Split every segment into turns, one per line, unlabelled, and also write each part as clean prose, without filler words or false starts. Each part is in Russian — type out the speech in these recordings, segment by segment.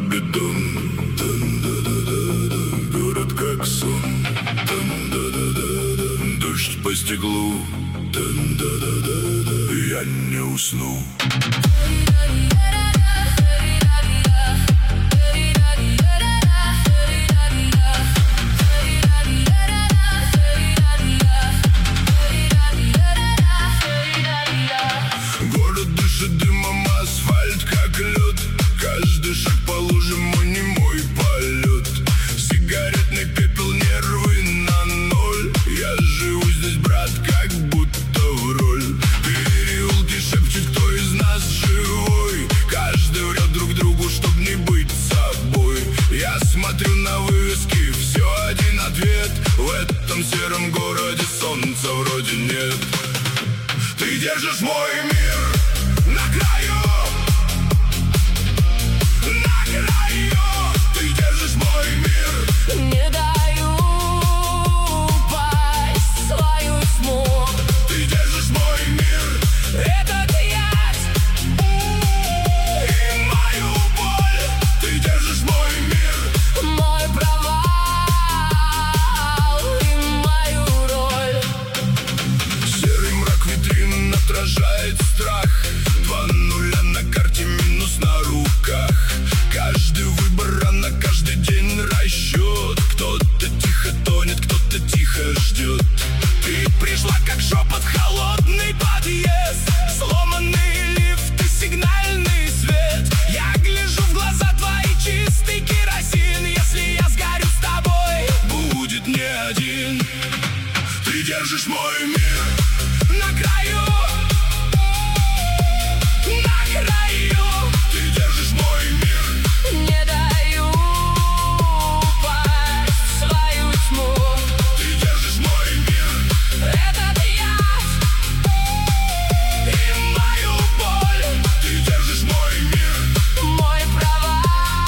бетон. Тан-да-да-да-да. Город как сон. Тан-да-да-да-да. Дождь по стеклу. Тан-да-да-да-да. Я не усну. Город дышит дымом, асфальт как лед. Каждый шаг по лужам, мой немой полет. Сигаретный пепел, нервы на ноль. Я живу здесь, брат, как будто в роль. Переулки шепчут, кто из нас живой. Каждый врет друг другу, чтоб не быть собой. Я смотрю на вывески, все один ответ. В этом сером городе солнца вроде нет. Ты держишь мой мир на краю, на краю. Ты держишь мой мир.
Не даю упасть в свою тьму.
Ты держишь мой мир.
Этот яд
И мою боль. Ты держишь мой мир.
мой провал и мою роль.
Серый мрак витрин отражает страх. 2 0 на карте, минус на руках. Каждый выбор рано, каждый день расчет. Кто-то тихо тонет, кто-то тихо ждет. Ты пришла как шепот, холодный подъезд. Сломанный лифт и сигнальный свет. Я гляжу в глаза твои, чистый керосин. Если я сгорю с тобой, будет не один. Ты держишь мой мир на краю, на краю. Ты держишь мой мир.
Не даю упасть в свою тьму.
Ты держишь мой мир.
Этот яд
И мою боль. Ты держишь мой мир.
мой провал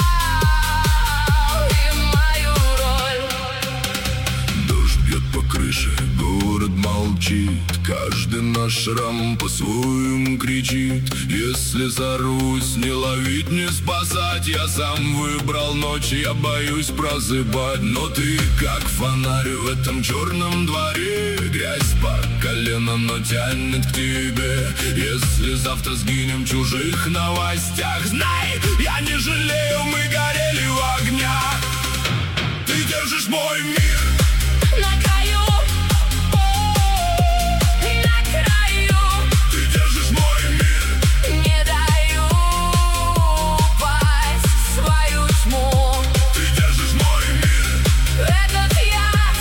и мою роль.
Дождь бьет по крыше, город молчит. Каждый наш шрам по-своему кричит. Если сорвусь, не ловить, не спасать. Я сам выбрал ночь, я боюсь просыпать. Но ты как фонарь в этом черном дворе. Грязь по колено, но тянет к тебе. Если завтра сгинем в чужих новостях, знай, я не жалею, мы горели в огнях. Ты держишь мой мир.
На краю, на краю.
Ты держишь мой мир.
Не даю упасть в свою тьму.
Ты держишь мой мир.
Этот яд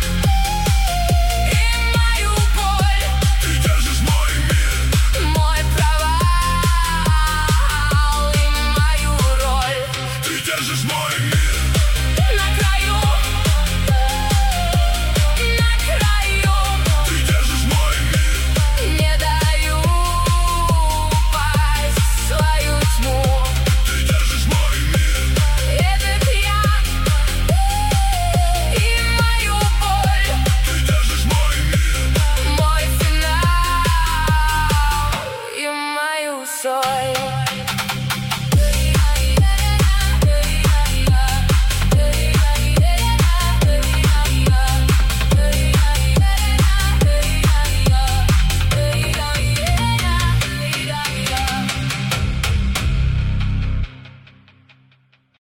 и мою боль.
Ты держишь мой мир.
Мой провал и мою роль.
Ты держишь мой мир.
На краю, на краю.
Ты держишь мой мир.
Не даю упасть в свою тьму.
Ты держишь мой мир.
Этот яд и мою боль.
Ты держишь мой мир.
Мой финал и мою соль.